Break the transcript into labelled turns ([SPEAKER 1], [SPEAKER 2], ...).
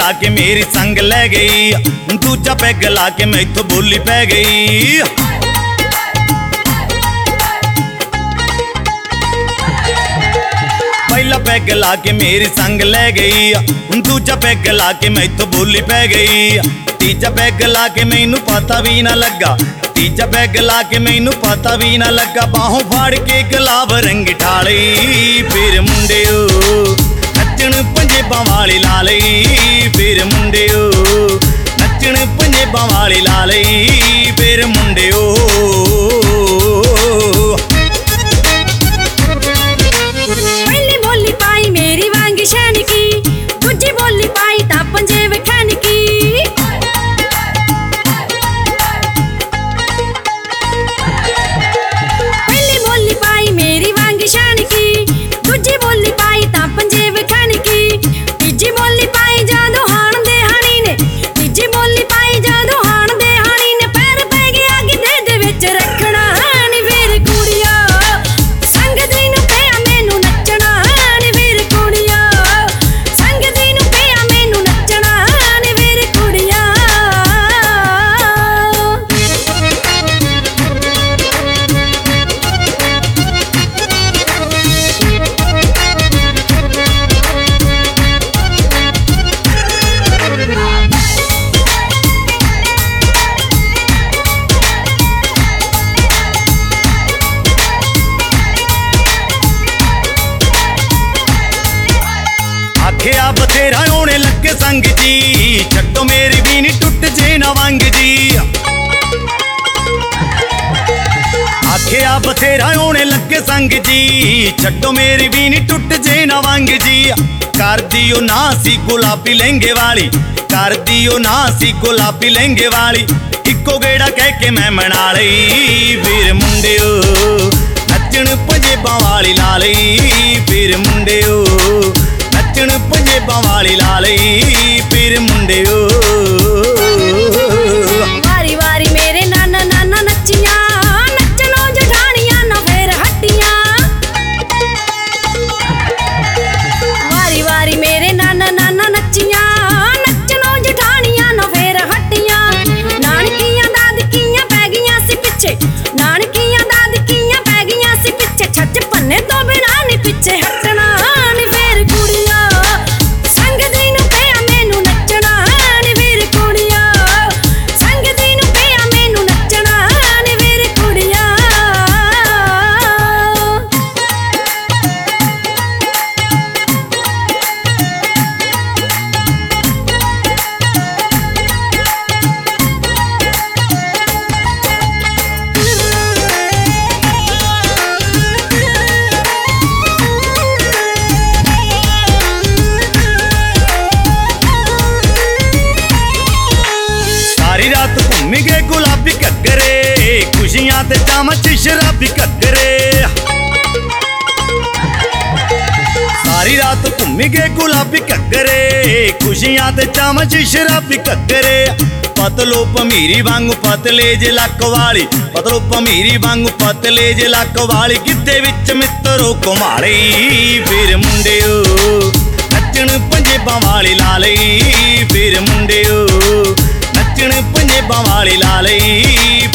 [SPEAKER 1] ला के मेरी संग लै गई, दूजा पैग ला के मैथों बोली पै गई। पहला पैग ला के मेरी संग लै गई, दूजा पैग ला के मैथों बोली पै गई। तीजा पैग ला के मैनू पता भी ना लगा, तीजा पैग ला के मैनू पता भी ना लगा। बाहों फाड़ के गुलाब रंग ठाली, फिर मुंडियो नच्चण पंजेबां वाली ला लई। फिर मुंडियो नच्चण पंजेबां वाली ला लई। फिर मुंडियो
[SPEAKER 2] पहली बोली पाई मेरी वांग शैन की, दूजी बोली पाई ता पंजे विखैन की। पहली बोली पाई मेरी वांग शैन की, दूजी बोली पाई ता पंजे विखैन की। तीजी बोली पाई जादू हाण दे हाणी ने, तीजी बोली पाई जादू हाण दे हाणी ने। पैर पै गया गिद्धे दे विच रखना नी वीर कुड़िया, संग दी नूं पिया मैनू नच्चना नी वीर कुड़िया। संग दी नूं पिया मैनू नच्चना नी वीर कुड़िया।
[SPEAKER 1] आखिया बथेरा होने लगे संग जी, छड्डो मेरी भी नी टुट जे ना वंग जी। आखिया बथेरा होने लगे संग जी, छड्डो मेरी भी नी टुट जे ना वंग जी। कर दियो ना सी गुलाबी लहंगे वाली, कर दियो ना सी गुलाबी लहंगे वाली। इक्को गेड़ा कह के मैं मना लई। फिर मुंडियो नच्चण पंजेबां वाली ला लई। फिर मुंडियो नच्चण पंजेबां वाली ला लई। फिर मुंडियो
[SPEAKER 2] वारी वारी मेरे नाना नाना नच्चियां, नच्चनों जठानियां ना फेर हट्टियां। वारी वारी मेरे नाना नाना नच्चियां, नच्चनों जठानियां ना फेर हट्टियां। नानकियां दादकियां पै गईयां सी पिछे, नानकियां दादकियां पै गईयां सी पिछे। छच भन्ने तो बिना नी पिछे हटना नी फेर कुड़िया, संग दी नूं पिया मैनू नच्चना नी वीर कुड़िया। संग दी नूं पिया मैनू नच्चना नी वीर कुड़िया।
[SPEAKER 1] सारी रात घूमी गए गुलाबी घग्गरे, खुशियां ते चावां च शराबी घग्गरे। सारी रात घूमी गए गुलाबी घग्गरे, खुशियां ते चावां च शराबी घग्गरे। पतलो भमीरी वांगू पतले जे लक वाली, पतलो भमीरी वांगू पतले जे लक वाली। गिद्धे विच मित्रो घुमाली। फिर मुंडियो नच्चण पंजेबां वाली ला लई। फिर मुंडियो नच्चण पंजेबां वाली ला लई।